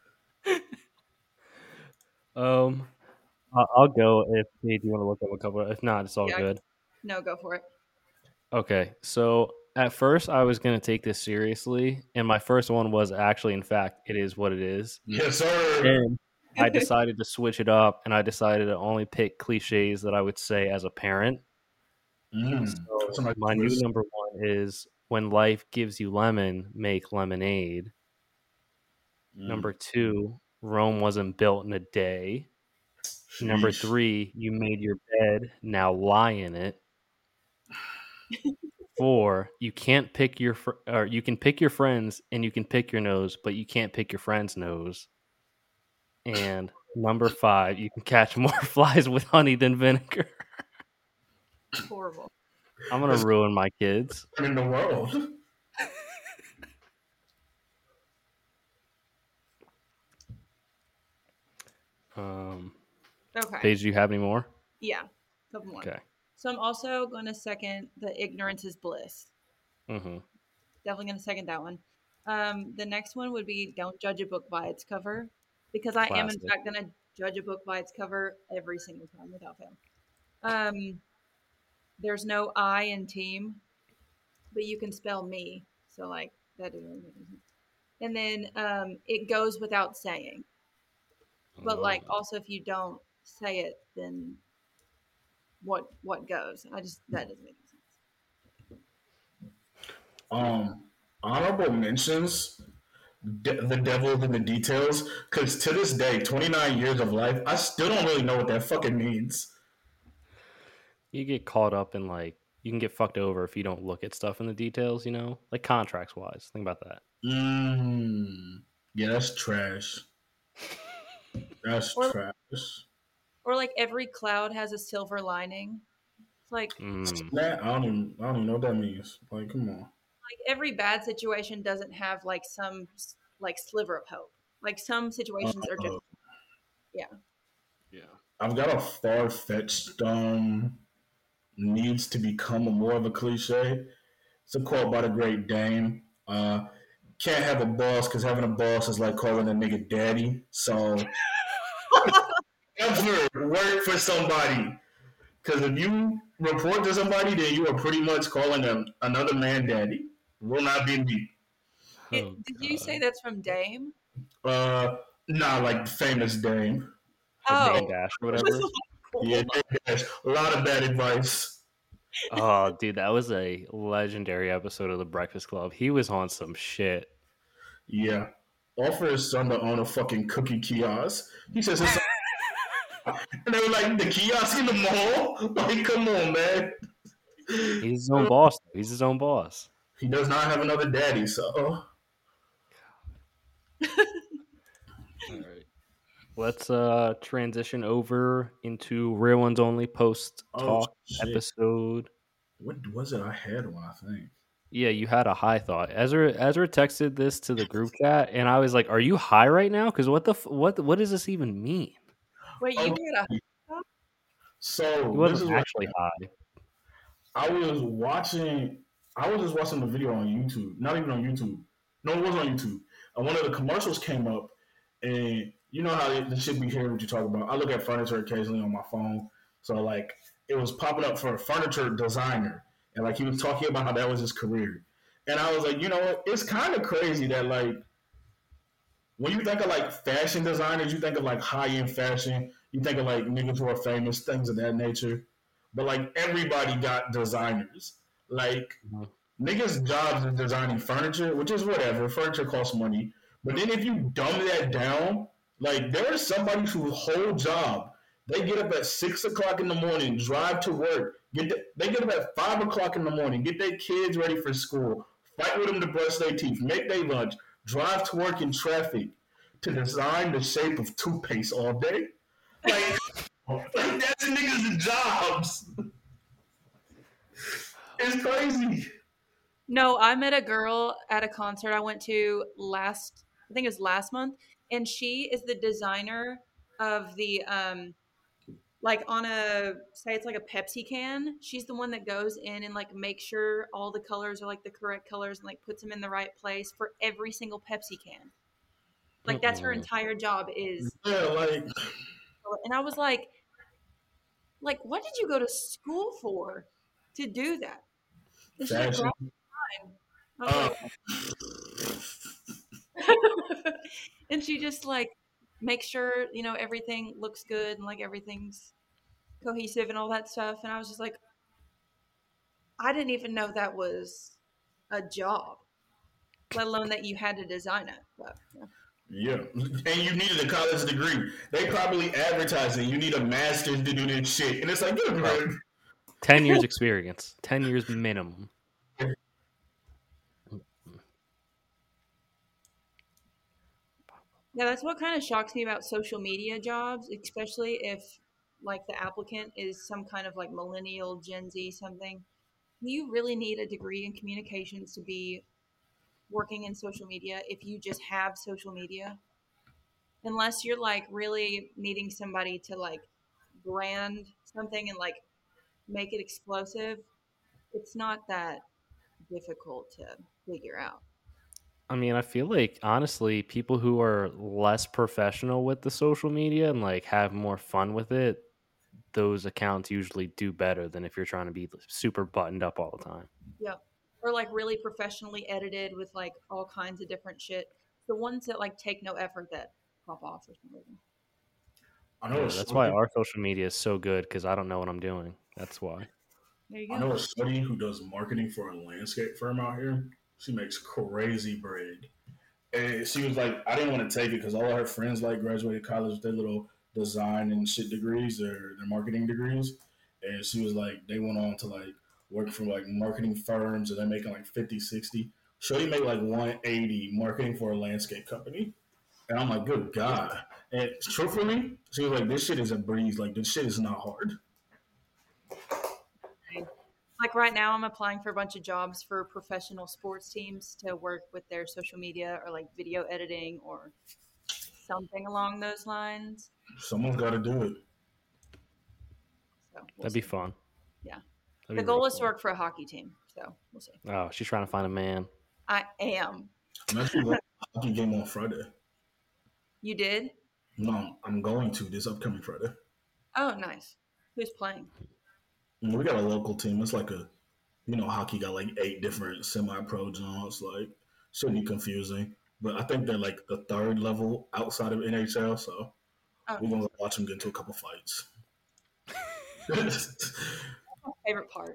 um, I- I'll go if hey, do you want to look up a couple. If not, it's all Yeah, good. no, go for it. Okay, so at first I was gonna take this seriously, and my first one was actually, in fact, it is what it is. Yes, sir. And I decided to switch it up, and I decided to only pick cliches that I would say as a parent. Mm. So Somebody my new twist. number one is when life gives you lemon, make lemonade. Mm. Number two, Rome wasn't built in a day. Number Sheesh. three, you made your bed, now lie in it. Four, you can't pick your fr- or you can pick your friends and you can pick your nose, but you can't pick your friend's nose. And number five, you can catch more flies with honey than vinegar. Horrible. I'm gonna That's ruin my kids. in the world. Um, Okay. Paige, do you have any more? Yeah. Couple more. Okay. So I'm also going to second the ignorance is bliss. Mm-hmm. Definitely going to second that one. Um, the next one would be don't judge a book by its cover, because I am in Classic. fact going to judge a book by its cover every single time without fail. Um, there's no I in team, but you can spell me, so like that doesn't make any sense. And then um, it goes without saying, but like Mm. also if you don't say it, then what what goes. I just that doesn't make sense. Um, honorable mentions. De- the devil in the details. Because to this day, twenty-nine years of life, I still don't really know what that fucking means. You get caught up in like you can get fucked over if you don't look at stuff in the details. You know, like contracts wise. Think about that. Mm, yeah, that's trash. That's Or trash. or like every cloud has a silver lining. It's like Mm. That I don't even I don't even know what that means. Like, come on. like every bad situation doesn't have like some like sliver of hope. Like some situations are just Uh, yeah. Yeah. I've got a far fetched um needs to become a more of a cliche. It's a quote by the great Dame. Uh, can't have a boss because having a boss is like calling a nigga daddy. So ever work for somebody. Because if you report to somebody, then you are pretty much calling them another man daddy. Will not be me. It, Oh did you say god. that's from Dame? Uh, nah, like famous Dame. Like Oh, Dame Dash or I was whatever. like, Yeah, hold on. Dame, a lot of bad advice. Oh, dude, that was a legendary episode of The Breakfast Club. He was on some shit. Yeah. Offer his son to own a fucking cookie kiosk. He says his son, and they were like, the kiosk in the mall? Like, come on, man. He's his own boss. He's his own boss. He does not have another daddy, so. All right. Let's uh transition over into Real Ones Only post Oh, talk shit. episode. What was it I had one, I think? Yeah, you had a high thought. Ezra Ezra texted this to the group chat, and I was like, "Are you high right now? Because what the f- what what does this even mean?" Wait, you Okay, had a He so this wasn't is what actually high. I was watching. I was just watching the video on YouTube. Not even on YouTube. No, it was on YouTube. And one of the commercials came up, and you know how the shit be hearing what you talk about. I look at furniture occasionally on my phone, so like it was popping up for a furniture designer, and like he was talking about how that was his career, and I was like, you know what? It's kind of crazy that like when you think of like fashion designers, you think of like high end fashion. You think of like niggas who are famous, things of that nature. But like everybody got designers. Like Mhm. niggas' jobs is designing furniture, which is whatever. Furniture costs money. But then if you dumb that down, like there is somebody whose whole job they get up at six o'clock in the morning, drive to work, get the, they get up at five o'clock in the morning, get their kids ready for school, fight with them to brush their teeth, make their lunch, drive to work in traffic to design the shape of toothpaste all day. Like, like that's niggas' jobs. It's crazy. No, I met a girl at a concert I went to last, I think it was last month, and she is the designer of the um like on a say it's like a Pepsi can. She's the one that goes in and like makes sure all the colors are like the correct colors and like puts them in the right place for every single Pepsi can. Like that's her Mm-mm. entire job is. Yeah, like And I was like, like what did you go to school for to do that? And she's like, fashion. graphic design. I was Uh, like, and she just like makes sure you know everything looks good and like everything's cohesive and all that stuff. And I was just like, I didn't even know that was a job, let alone that you had to design it. But, yeah. yeah, and you needed a college degree. They probably advertising you need a master's to do this shit, and it's like, good Bro, man. ten years experience, ten years minimum. Yeah, that's what kind of shocks me about social media jobs, especially if like the applicant is some kind of like millennial, Gen Z, something. Do you really need a degree in communications to be working in social media if you just have social media? Unless you're like really needing somebody to like brand something and like make it explosive, it's not that difficult to figure out. I mean, I feel like honestly, people who are less professional with the social media and like have more fun with it, those accounts usually do better than if you're trying to be super buttoned up all the time. Yeah. Or like really professionally edited with like all kinds of different shit. The ones that like take no effort that pop off for some reason. I know Yeah, it's that's why something. our social media is so good because I don't know what I'm doing. That's why. There you I go. know a study who does marketing for a landscape firm out here. She makes crazy bread. And she was like, I didn't want to take it because all of her friends like graduated college with their little design and shit degrees, their their marketing degrees. And she was like, they went on to like work for like marketing firms and they're making like fifty, sixty. Shorty made like one eighty marketing for a landscape company. And I'm like, good God. And truthfully, she was like, this shit is a breeze. Like, this shit is not hard. Like right now, I'm applying for a bunch of jobs for professional sports teams to work with their social media or like video editing or something along those lines. Someone's got to do it. So we'll That'd see. be fun. Yeah. That'd The be goal real is to fun. work for a hockey team. So we'll see. Oh, she's trying to find a man. I am. I'm actually going to a hockey game on Friday. You did? No, I'm going to this upcoming Friday. Oh, nice. Who's playing? We got a local team. It's like a, you know, hockey got like eight different semi-pro zones. Like, should be confusing. But I think they're like the third level outside of N H L. So Oh, we're going to watch them get into a couple fights. that's my favorite part.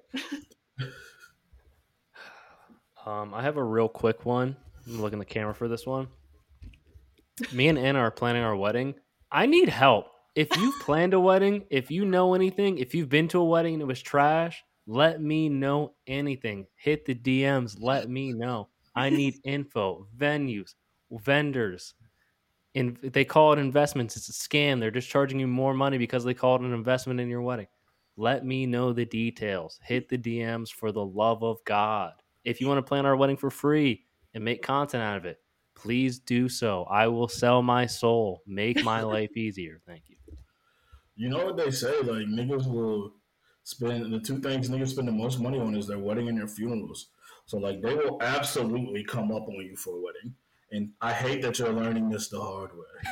Um, I have a real quick one. I'm looking at the camera for this one. Me and Anna are planning our wedding. I need help. If you've planned a wedding, if you know anything, if you've been to a wedding and it was trash, let me know anything. Hit the D Ms. Let me know. I need info, venues, vendors. In, they call it investments. It's a scam. They're just charging you more money because they call it an investment in your wedding. Let me know the details. Hit the D Ms for the love of God. If you want to plan our wedding for free and make content out of it, please do so. I will sell my soul. Make my life easier. Thank you. You know what they say? Like, niggas will spend, the two things niggas spend the most money on is their wedding and their funerals. So, like, they will absolutely come up on you for a wedding. And I hate that you're learning this the hard way.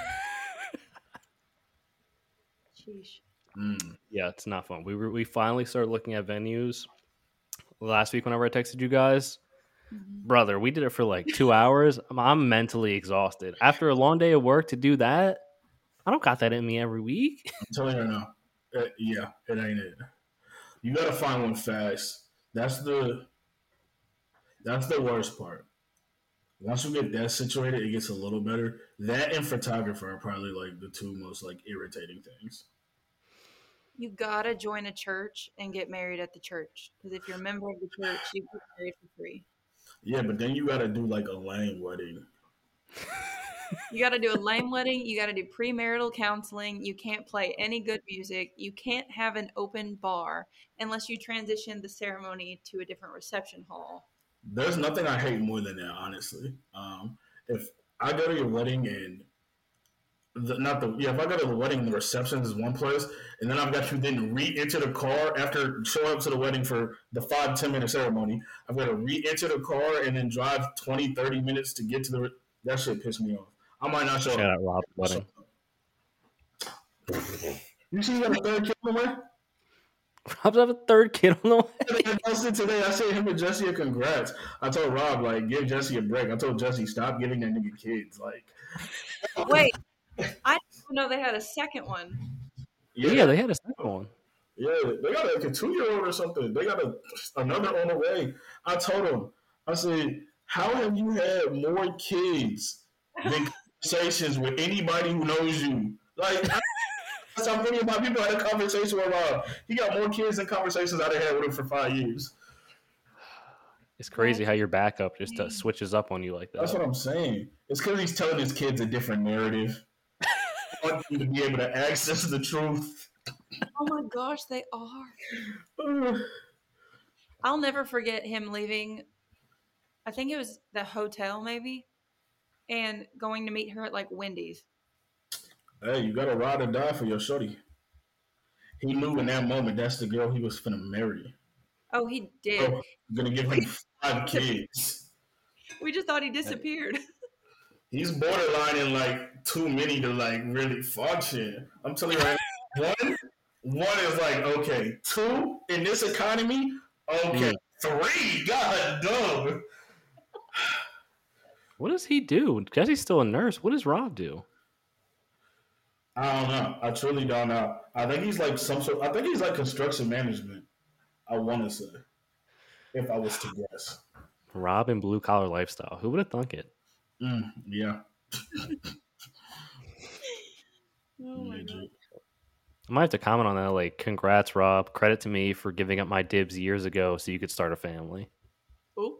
Sheesh. Mm. Yeah, it's not fun. We were, we finally started looking at venues last week whenever I texted you guys. Mm-hmm. Brother, we did it for like two hours. I'm, I'm mentally exhausted. After a long day of work to do that, I don't got that in me every week. I'm telling you right now. Uh, yeah, it ain't it. You gotta find one fast. That's the that's the worst part. Once you get that situated, it gets a little better. That and photographer are probably like the two most like irritating things. You gotta join a church and get married at the church. Because if you're a member of the church, you get married for free. Yeah, but then you gotta do like a lame wedding. You got to do a lame wedding. You got to do premarital counseling. You can't play any good music. You can't have an open bar unless you transition the ceremony to a different reception hall. There's nothing I hate more than that, honestly. Um, if I go to your wedding and the, not the yeah, if I go to the wedding and the reception is one place, and then I've got you then re-enter the car after showing up to the wedding for the five ten minute ceremony. I've got to re-enter the car and then drive twenty, thirty minutes to get to the. That shit pissed me off. I might not show Shout up. out Rob's wedding. You see, you got a third kid on the way? Rob's have a third kid on the way. I announced it today. I sent him and Jesse a congrats. I told Rob, like, give Jesse a break. I told Jesse, stop giving that nigga kids. Like, Wait, I didn't know they had a second one. Yeah, yeah they had a second one. Yeah, they got like a two-year-old or something. They got a, another on the way. I told him, I said, how have you had more kids than conversations with anybody who knows you? Like, I, that's how many of my people had a conversation with Rob. He got more kids than conversations I'd have had with him for five years. It's crazy how your backup just uh, switches up on you like that. That's what I'm saying. It's because he's telling his kids a different narrative. I want them to be able to access the truth. Oh my gosh, they are. I'll never forget him leaving. I think it was the hotel, maybe, and going to meet her at like Wendy's. Hey, you got to ride or die for your shorty. He knew in that moment that's the girl he was finna marry. Oh, he did. So, gonna give him five kids. We just thought he disappeared. He's borderline in like too many to like really function. I'm telling you right now, one, one is like okay. Two in this economy, okay. Mm. Three, god damn. What does he do? Jesse's still a nurse. What does Rob do? I don't know. I truly don't know. I think he's like some sort. I think he's like construction management. I want to say, if I was to guess. Rob and blue collar lifestyle. Who would have thunk it? Mm, yeah. Oh my god. Legit. I might have to comment on that. Like, congrats, Rob. Credit to me for giving up my dibs years ago so you could start a family. Oh.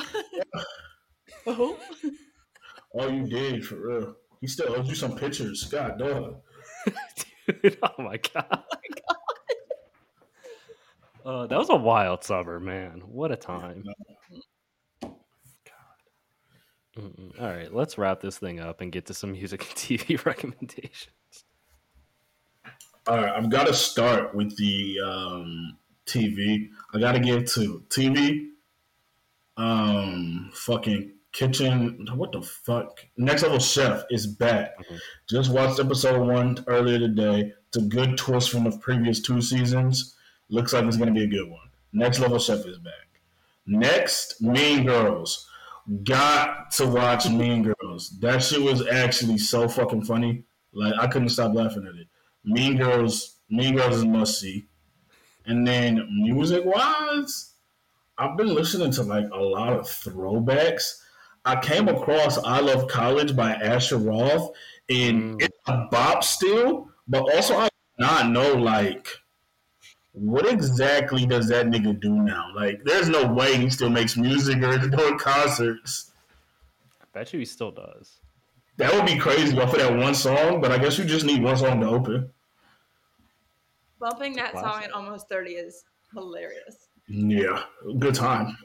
Oh. Oh, you did for real. He still owes you some pictures, God, dog. Dude, oh my god. Uh, that was a wild summer, man. What a time. Mm-mm. All right, let's wrap this thing up and get to some music and T V recommendations. All right, I've got to start with the um, T V. I got to give to T V. Um, fucking kitchen. What the fuck? Next Level Chef is back. Mhm. Just watched episode one earlier today. It's a good twist from the previous two seasons. Looks like it's gonna be a good one. Next Level Chef is back. Next, Mean Girls. Got to watch Mean Girls. That shit was actually so fucking funny. Like I couldn't stop laughing at it. Mean Girls. Mean Girls is must see. And then music wise, I've been listening to like a lot of throwbacks. I came across I Love College by Asher Roth, and Mm. it's a bop still, but also I do not know like what exactly does that nigga do now? Like, there's no way he still makes music or is doing concerts. I bet you he still does. That would be crazy off of that one song, but I guess you just need one song to open. Bumping that song Classic. at almost thirty is hilarious. Yeah, good time.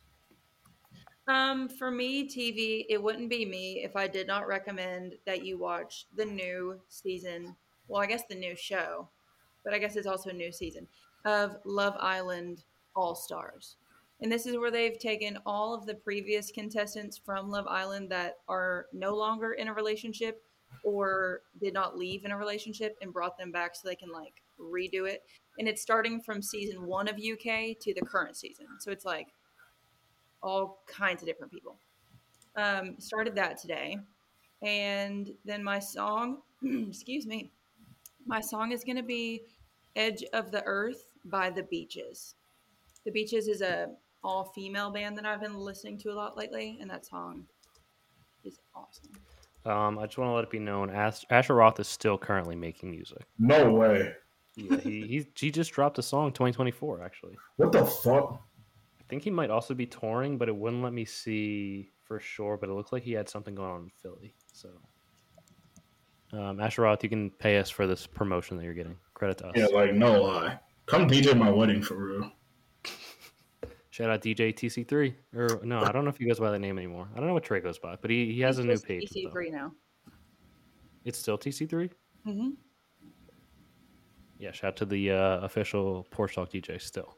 Um, for me, T V, it wouldn't be me if I did not recommend that you watch the new season. Well, I guess the new show, but I guess it's also a new season of Love Island All Stars. And this is where they've taken all of the previous contestants from Love Island that are no longer in a relationship or did not leave in a relationship and brought them back so they can like redo it. And it's starting from season one of U K to the current season. So it's like all kinds of different people. Um, started that today. And then my song, excuse me, my song is going to be Edge of the Earth by The Beaches. The Beaches is a all female band that I've been listening to a lot lately, and that song is awesome. Um, I just want to let it be known, Ash- Asher Roth is still currently making music. No way. Yeah, he he, he just dropped a song twenty twenty-four, actually. What the fuck? I think he might also be touring, but it wouldn't let me see for sure. But it looks like he had something going on in Philly. So, um, Asher Roth, you can pay us for this promotion that you're getting. Credit to us. Yeah, like no lie. Come D J my wedding for real. Shout out D J T C three. Or no, I don't know if he goes by that name anymore. I don't know what Trey goes by, but he, he has It's a new just page. T C three now. It's still T C three? Mm-hmm. Yeah, shout out to the uh, official Porch Talk D J still.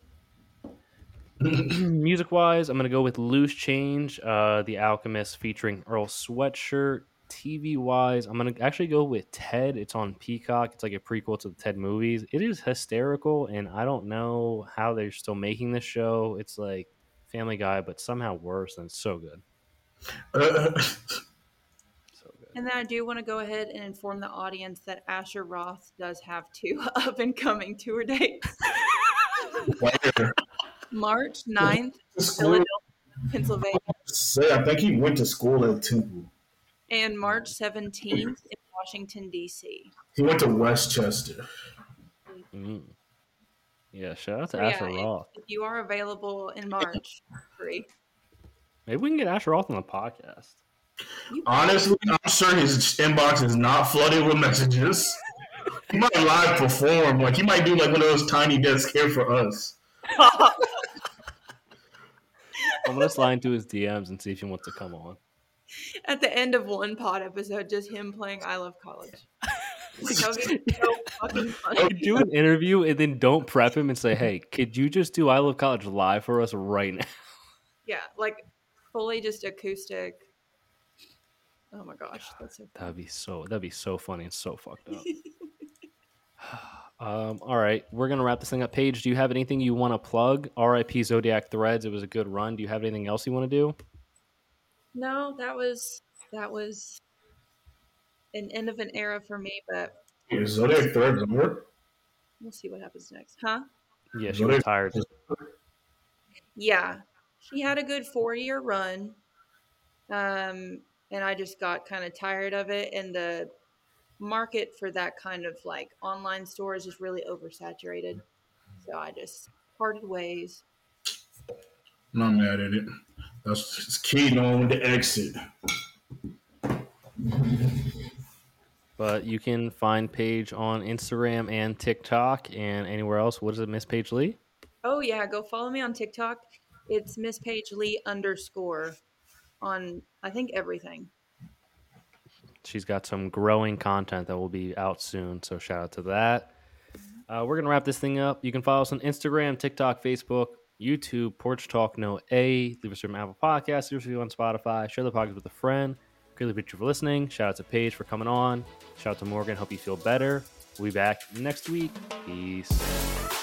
Music wise, I'm going to go with Loose Change, uh, The Alchemist featuring Earl Sweatshirt. T V wise, I'm going to actually go with Ted. It's on Peacock. It's like a prequel to the Ted movies. It is hysterical, and I don't know how they're still making this show. It's like Family Guy, but somehow worse, and it's so good. Uh, So good. And then I do want to go ahead and inform the audience that Asher Roth does have two up and coming tour dates. where? March ninth, School. Philadelphia, Pennsylvania, Say, I think he went to school at Temple. and March seventeenth in Washington, D C. He went to Westchester. Mm. Yeah, shout out to So yeah, Asher if, Roth. if you are available in March, free. Maybe we can get Asher Roth on the podcast. You Honestly, I'm sure his inbox is not flooded with messages. He might live perform. Like, he might do like one of those tiny desks here for us. I'm gonna slide into his D Ms and see if he wants to come on. At the end of one pod episode, just him playing I Love College. Like, that would be so fucking funny. Do an interview and then don't prep him and say, "Hey, could you just do I Love College live for us right now?" Yeah, like fully just acoustic. Oh my gosh, that's so funny. That'd be so. That'd be so funny and so fucked up. um. All right, we're gonna wrap this thing up. Paige, do you have anything you want to plug? R I P Zodiac Threads. It was a good run. Do you have anything else you want to do? No, that was that was an end of an era for me, but Is Zodiac third over? We'll see what happens next. Huh? Yeah, she Zodiac retired. Yeah. She had a good four year run. Um, and I just got kind of tired of it. And the market for that kind of like online store is just really oversaturated. So I just parted ways. I'm not mad at it. That's it's key knowing when to exit. But you can find Paige on Instagram and TikTok and anywhere else. What is it, Miss Paige Lee? Oh yeah, go follow me on TikTok. It's Miss Paige Lee underscore on I think everything. She's got some growing content that will be out soon, so shout out to that. Uh, we're gonna wrap this thing up. You can follow us on Instagram, TikTok, Facebook, YouTube, Porch Talk No A. Leave us a Apple Podcast, leave us a review on Spotify, share the podcast with a friend. Greatly appreciate you for listening. Shout out to Paige for coming on. Shout out to Morgan. Hope you feel better. We'll be back next week. Peace.